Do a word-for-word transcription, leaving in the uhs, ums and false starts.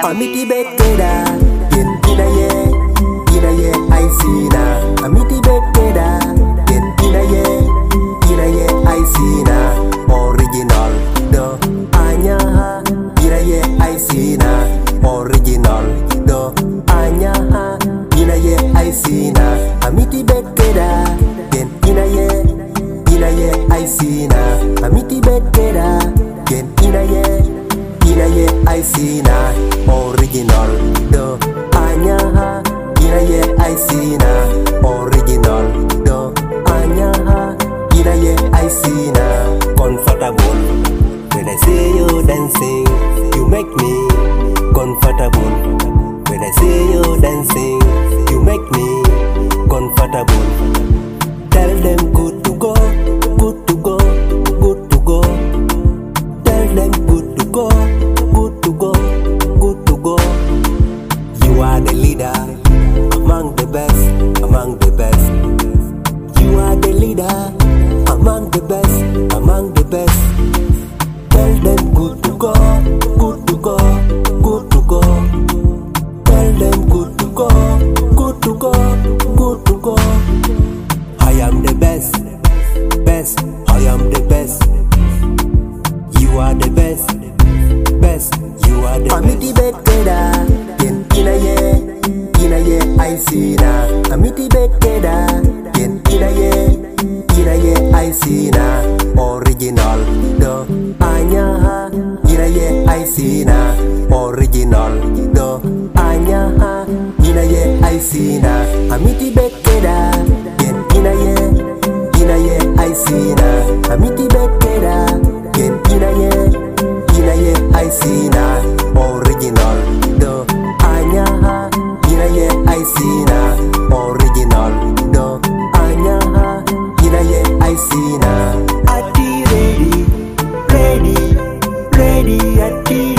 Amiti bekeda, yen ina ye, ina ye I see na. Amiti bekeda, yen ina ye, ina ye I see na. Original do anya ha, ina ye I see na. Original do anya ha, ina ye I see na. Amiti bekeda, yen ina ye, ina ye I see na. Amiti bekeda, yen ina ye, ina ye I see na. Original do anya ha, ina ye I see na. Original do anya ha, ina ye I see na. Comfortable when I see you dancing, you make me comfortable. When I see you dancing, you make me comfortable. Tell them good to go, good to go, good to go. Tell them good to go, good to go, good to go. You are the leader, among the best, among the best. You are the leader, among the best, among the best. Tell them good to go, good to go, good to go. Tell them good to go, good to go, good to go. I am the best, best, I am the best. You are the best, best, you are the best. Amiti bekeda, yen ina ye, ina ye I see na. Amiti bekeda, yen ina ye, ina ye I see na. Original do anya ha, ina ye I see na. Original do anya ha, ina ye I see na. Amiti bekeda, yen ina ye, ina ye I see na. Amiti bekeda, yen ina ye, ina ye I see na. Original do anya ha, ina ye I see na. Original do anya ha, ina ye I see na. Ati ready, ready, ready ati.